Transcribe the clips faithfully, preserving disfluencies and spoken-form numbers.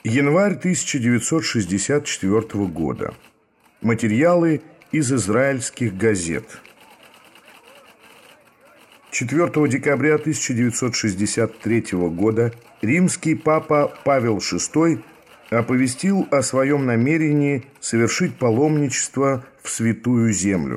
Январь тысяча девятьсот шестьдесят четвёртого года. Материалы из израильских газет. четвёртого декабря тысяча девятьсот шестьдесят третьего года римский папа Павел шестой оповестил о своем намерении совершить паломничество в Святую Землю.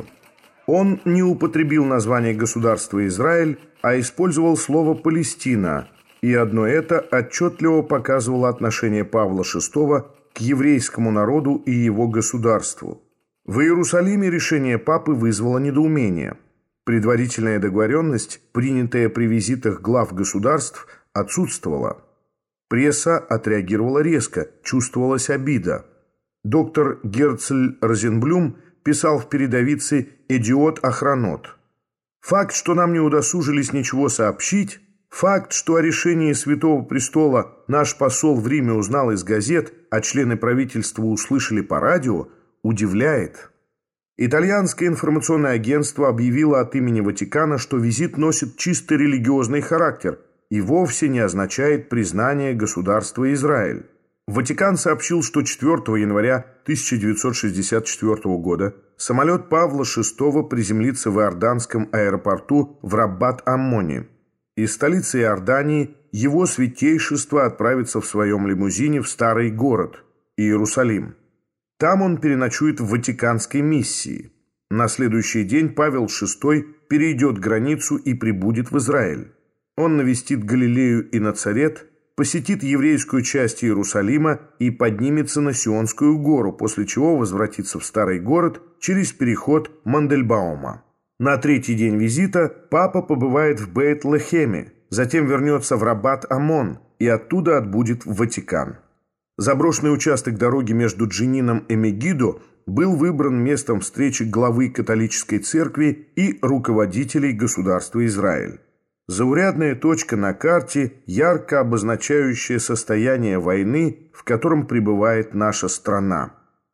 Он не употребил название государства Израиль, а использовал слово «Палестина», и одно это отчетливо показывало отношение Павла шестого к еврейскому народу и его государству. В Иерусалиме решение папы вызвало недоумение. Предварительная договоренность, принятая при визитах глав государств, отсутствовала. Пресса отреагировала резко, чувствовалась обида. Доктор Герцль Розенблюм писал в передовице «Идиот-охранот». Факт, что нам не удосужились ничего сообщить, факт, что о решении Святого Престола наш посол в Риме узнал из газет, а члены правительства услышали по радио, удивляет. Итальянское информационное агентство объявило от имени Ватикана, что визит носит чисто религиозный характер и вовсе не означает признание государства Израиль. Ватикан сообщил, что четвёртого января тысяча девятьсот шестьдесят четвёртого года самолет Павла шестого приземлится в иорданском аэропорту в Раббат-Аммоне. Из столицы Иордании его святейшество отправится в своем лимузине в старый город, Иерусалим. Там он переночует в Ватиканской миссии. На следующий день Павел шестой перейдет границу и прибудет в Израиль. Он навестит Галилею и Нацарет, посетит еврейскую часть Иерусалима и поднимется на Сионскую гору, после чего возвратится в старый город через переход Мандельбаума. На третий день визита папа побывает в Бейт-Лехеме, затем вернется в Раббат-Аммон и оттуда отбудет в Ватикан. Заброшенный участок дороги между Дженином и Мегидо был выбран местом встречи главы католической церкви и руководителей государства Израиль. Заурядная точка на карте, ярко обозначающая состояние войны, в котором пребывает наша страна.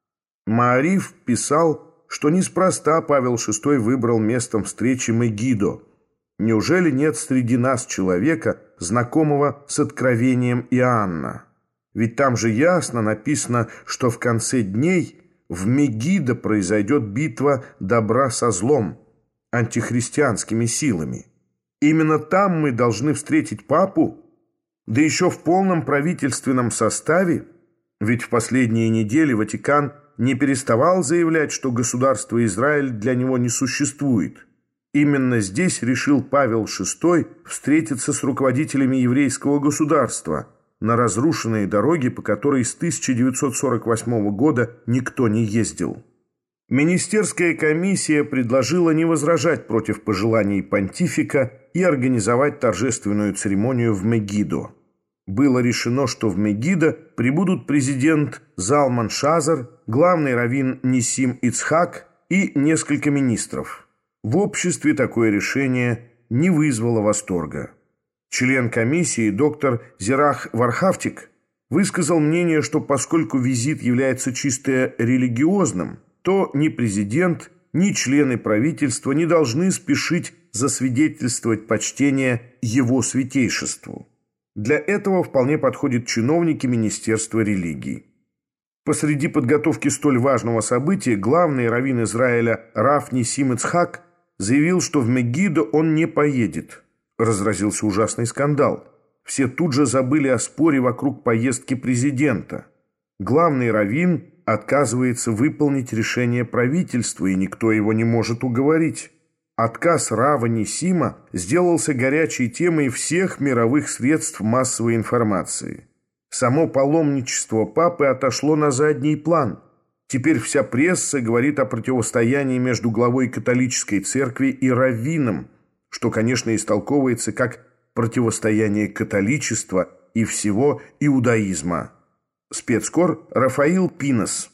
Маариф писал, что неспроста Павел шестой выбрал местом встречи Мегидо. Неужели нет среди нас человека, знакомого с откровением Иоанна? Ведь там же ясно написано, что в конце дней в Мегидо произойдет битва добра со злом, антихристианскими силами. Именно там мы должны встретить папу, да еще в полном правительственном составе, ведь в последние недели Ватикан не переставал заявлять, что государство Израиль для него не существует. Именно здесь решил Павел шестой встретиться с руководителями еврейского государства на разрушенной дороге, по которой с тысяча девятьсот сорок восьмого года никто не ездил. Министерская комиссия предложила не возражать против пожеланий понтифика и организовать торжественную церемонию в Мегидо. Было решено, что в Мегидо прибудут президент Залман Шазар, главный раввин Нисим Ицхак и несколько министров. В обществе такое решение не вызвало восторга. Член комиссии доктор Зерах Вархавтик высказал мнение, что поскольку визит является чисто религиозным, то ни президент, ни члены правительства не должны спешить засвидетельствовать почтение его святейшеству. Для этого вполне подходят чиновники Министерства религии. Посреди подготовки столь важного события главный раввин Израиля Рав Нисим Ицхак заявил, что в Мегидо он не поедет. Разразился ужасный скандал. Все тут же забыли о споре вокруг поездки президента. Главный раввин отказывается выполнить решение правительства, и никто его не может уговорить. Отказ Рава Нисима сделался горячей темой всех мировых средств массовой информации. Само паломничество папы отошло на задний план. Теперь вся пресса говорит о противостоянии между главой католической церкви и раввином, что, конечно, истолковывается как противостояние католичества и всего иудаизма. Спецкор Рафаил Пинос.